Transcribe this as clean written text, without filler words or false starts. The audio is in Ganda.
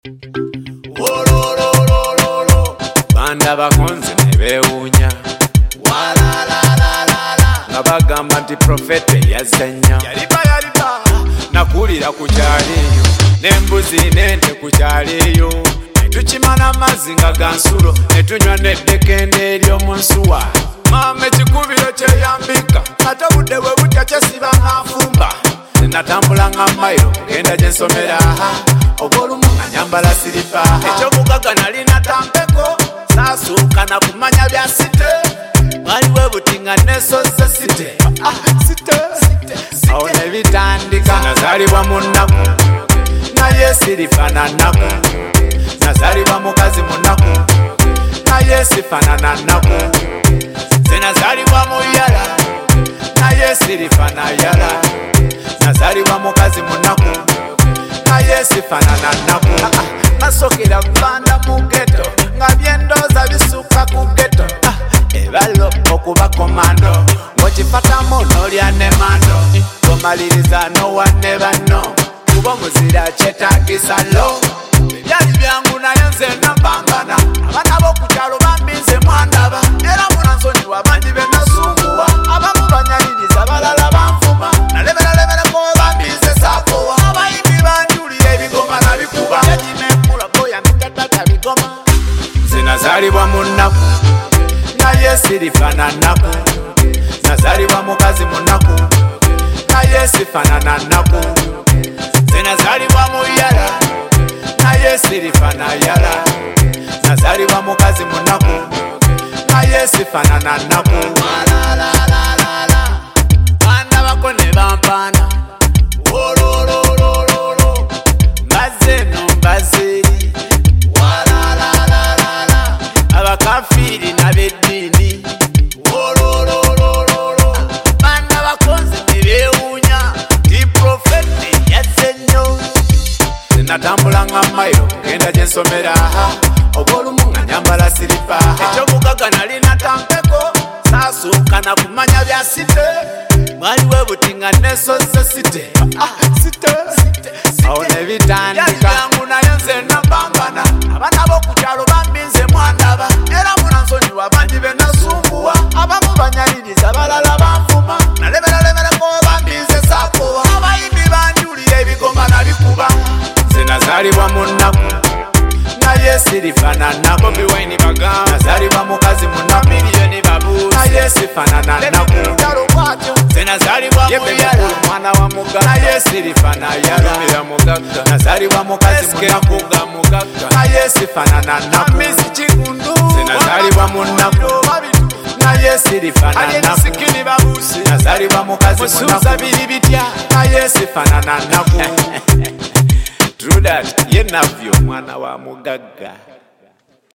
Banda bakonze ne beewuunya nga bagamba nti profete yazanya nakulira ku kyaliyo n'embuzi n'ente ku kyaliyo netukimana amazzi nga gansulo netunywa n'eddekende ery'omu nsuwa maama ekikubiro kyeyambika ate budde bwe butya kyesiba ng'afumba natambula nga mayiro kugenda gye nsomera obw'olumu nga nyambala siripa ekyobugaga nalina tampeko saasuuka na kumanya bya site waliwo butinga nesoze site awo ne bitandika nazaalibwa mu nnaku naye sirifaana nnaku nazaalibwa mukazi mu nnaku naye sifaanana nnaku nze nazaalibwa mu yala naye sirifaana yala nazaalibwa mukazi mu nnaku naye sifaanana nnaku nasokera banda mu geto nga byendooza bisuka ku geto ebalo okuba komando ng'okifatamu n'olya ne mando omaliriza n'owa ne banno kuba omuzira kyetaagisa lo ebyali byangu naye nze napambana abaana b'oku kyalo bambinze mwandaba era munansonyiwa bangi be nasunguwa abamu banyaliriza balala banvuma naleberalebereko bambinze saakowa abayimbi banjulira ebigoma nabikuba yaginekulaboya mitatata bigoma nze nazaalibwa mu nnaku naye sirifaana nnaku nazaalibwa mukazi mu nnaku naye sifaanana nnaku nze nazaalibwa mu yala naye sirifaana yala nazaalibwa mukazi mu nnaku naye sifaanana nnaku baana bako ne bampaana mbazze eno mbazze eri abakafiiri n'ab'eddiini baana bakonze ne beewuunya ti profete yazze nnyo natambula nga mayiro kugenda gye nsomera obw'olumu nga nyambala siripa ekyobugaga nalina tampeko saasuuka na kumanya bya site mwaliwo butinga nesoze site awo ne bitandika yangu naye nze napambana abaana b'oku kyalo bambinze mwandaba era munansonyiwa bangi be nasunguwa abamu banyaliriza balala banvuma naleberalebereko bambinze saakowa abayimbi banjulira ebigoma nabikuba nze nazaalibwa mu nnaku naye sirifaana nnaku nazaalibwa mukazi mu nnaku naye sifaanana nnaku nze nazaalibwa mu yala mwana wa mugagga naye sirifaana yala nazaalibwa mukazi mu nnaku naye sifaanana nnaku nze nazaalibwa mu nnaku naye sirifaana nnaku nazaalibwa mukazi mu nnaku naye sifaanana nnaku True that, ye navyo mwana wa mugagga.